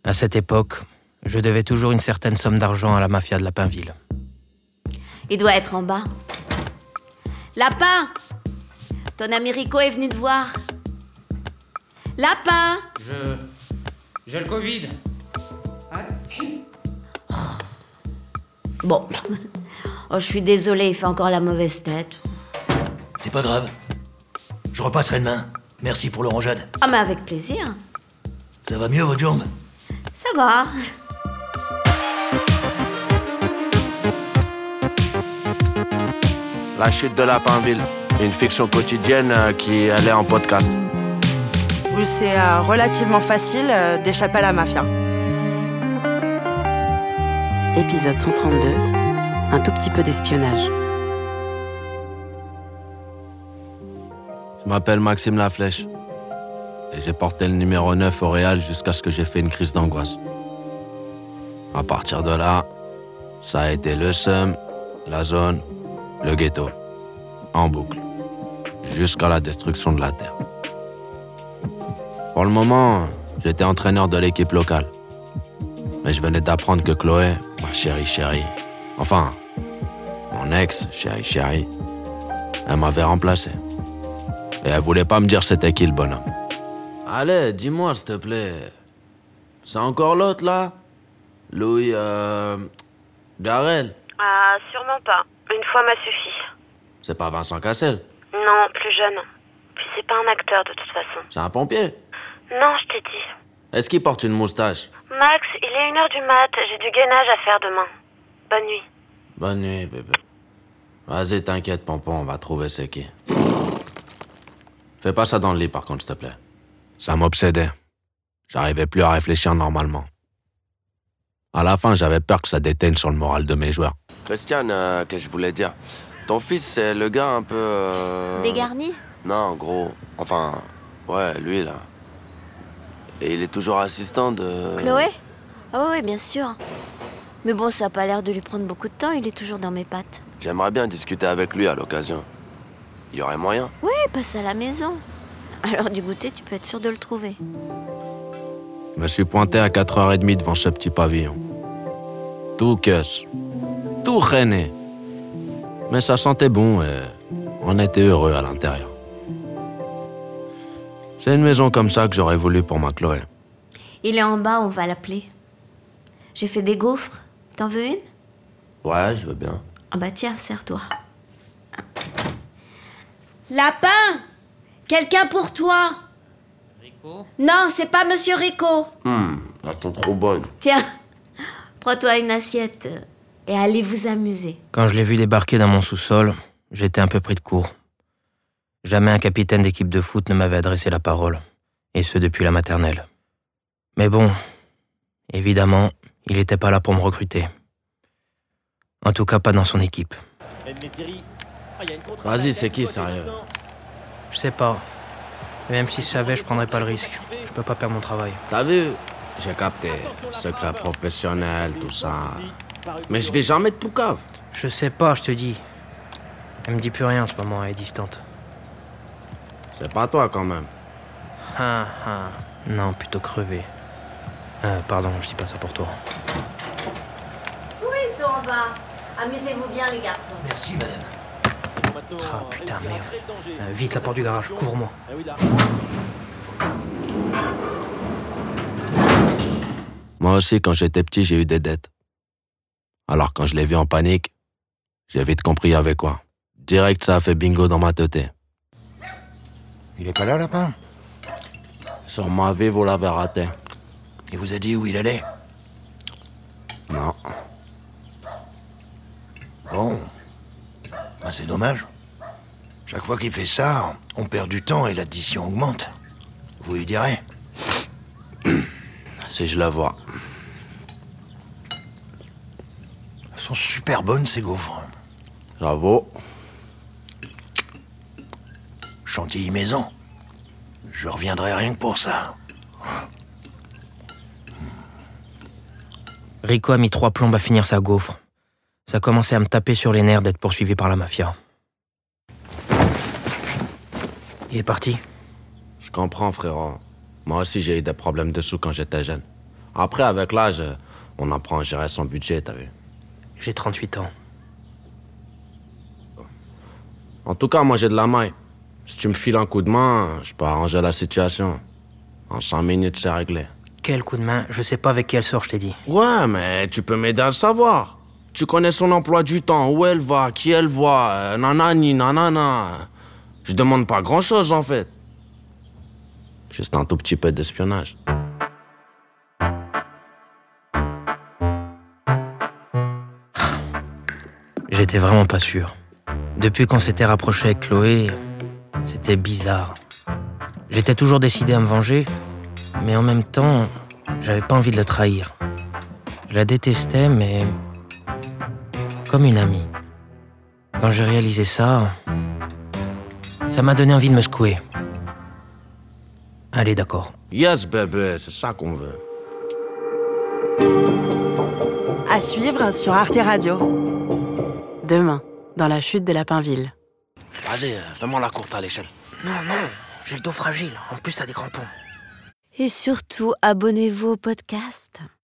À cette époque, je devais toujours une certaine somme d'argent à la mafia de Lapinville. Il doit être en bas. Lapin! Ton ami Rico est venu te voir. Lapin! J'ai le Covid. Bon. Oh, je suis désolée, il fait encore la mauvaise tête. C'est pas grave. Je repasserai demain. Merci pour l'orangeade. Ah, mais avec plaisir. Ça va mieux, votre jambe? Ça va. La chute de Lapinville, une fiction quotidienne qui allait en podcast. Où c'est relativement facile d'échapper à la mafia. Épisode 132, un tout petit peu d'espionnage. Je m'appelle Maxime Laflèche et j'ai porté le numéro 9 au Real jusqu'à ce que j'ai fait une crise d'angoisse. À partir de là, ça a été le seum, la zone, le ghetto, en boucle, jusqu'à la destruction de la terre. Pour le moment, j'étais entraîneur de l'équipe locale. Mais je venais d'apprendre que Chloé, ma chérie, enfin, mon ex, chérie, elle m'avait remplacé. Et elle voulait pas me dire c'était qui le bonhomme. Allez, dis-moi, s'il te plaît. C'est encore l'autre, là? Louis, Garel? Ah, sûrement pas. Une fois m'a suffi. C'est pas Vincent Cassel? Non, plus jeune. Puis c'est pas un acteur, de toute façon. C'est un pompier? Non, je t'ai dit. Est-ce qu'il porte une moustache? Max, il est 1h du mat. J'ai du gainage à faire demain. Bonne nuit. Bonne nuit, bébé. Vas-y, t'inquiète, Pompon, on va trouver c'est qui. Fais pas ça dans le lit, par contre, s'il te plaît. Ça m'obsédait. J'arrivais plus à réfléchir normalement. À la fin, j'avais peur que ça déteigne sur le moral de mes joueurs. Christiane, que je voulais dire. Ton fils, c'est le gars un peu... Dégarni? Non, gros. Enfin, ouais, lui, là. Et il est toujours assistant de... Chloé? Ah ouais, bien sûr. Mais bon, ça a pas l'air de lui prendre beaucoup de temps, il est toujours dans mes pattes. J'aimerais bien discuter avec lui à l'occasion. Il y aurait moyen? Oui, passe à la maison. Alors du goûter, tu peux être sûr de le trouver. Je me suis pointé à 4h30 devant ce petit pavillon. Tout queuse, tout rené. Mais ça sentait bon et on était heureux à l'intérieur. C'est une maison comme ça que j'aurais voulu pour ma Chloé. Il est en bas, on va l'appeler. J'ai fait des gaufres. T'en veux une? Ouais, je veux bien. Ah bah tiens, serre-toi. Lapin! Quelqu'un pour toi! Rico? Non, c'est pas Monsieur Rico. Elles sont trop bonnes. Tiens, prends-toi une assiette et allez vous amuser. Quand je l'ai vu débarquer dans mon sous-sol, j'étais un peu pris de court. Jamais un capitaine d'équipe de foot ne m'avait adressé la parole, et ce depuis la maternelle. Mais bon, évidemment, il n'était pas là pour me recruter. En tout cas, pas dans son équipe. Vas-y, c'est qui, sérieux? Je sais pas. Et même si je savais, je prendrais pas le risque. Je peux pas perdre mon travail. T'as vu? J'ai capté. Secret professionnel, tout ça. Mais je vais jamais de poucave. Je sais pas, je te dis. Elle me dit plus rien en ce moment, elle est distante. C'est pas toi, quand même. Non, plutôt crevé. Pardon, je dis pas ça pour toi. Oui, ils sont en bas. Amusez-vous bien, les garçons. Merci, madame. Ah putain, merde. Vite, la porte du garage, couvre-moi. Moi aussi, quand j'étais petit, j'ai eu des dettes. Alors, quand je l'ai vu en panique, j'ai vite compris avec quoi. Direct, ça a fait bingo dans ma tête. Il est pas là, Lapin? Sur ma vie, vous l'avez raté. Il vous a dit où il allait? Non. Bon. Ben, c'est dommage. Chaque fois qu'il fait ça, on perd du temps et l'addition augmente. Vous lui direz. Si je la vois. Elles sont super bonnes, ces gaufres. J'avoue. Chantilly maison. Je reviendrai rien que pour ça. Rico a mis 3 plombes à finir sa gaufre. Ça commençait à me taper sur les nerfs d'être poursuivi par la mafia. Il est parti. Je comprends, frérot. Moi aussi, j'ai eu des problèmes de sous quand j'étais jeune. Après, avec l'âge, on apprend à gérer son budget, t'as vu. J'ai 38 ans. En tout cas, moi, j'ai de la maille. Si tu me files un coup de main, je peux arranger la situation. En 5 minutes, c'est réglé. Quel coup de main? Je sais pas avec qui elle sort, je t'ai dit. Ouais, mais tu peux m'aider à le savoir. Tu connais son emploi du temps, où elle va, qui elle voit, nanani, nanana. Je demande pas grand-chose, en fait. Juste un tout petit peu d'espionnage. J'étais vraiment pas sûr. Depuis qu'on s'était rapproché avec Chloé, c'était bizarre. J'étais toujours décidé à me venger, mais en même temps, j'avais pas envie de la trahir. Je la détestais, mais comme une amie. Quand j'ai réalisé ça, ça m'a donné envie de me secouer. Allez, d'accord. Yes, bébé, c'est ça qu'on veut. À suivre sur Arte Radio. Demain, dans la chute de Lapinville. Vas-y, fais-moi la courte à l'échelle. Non, j'ai le dos fragile. En plus, ça a des crampons. Et surtout, abonnez-vous au podcast.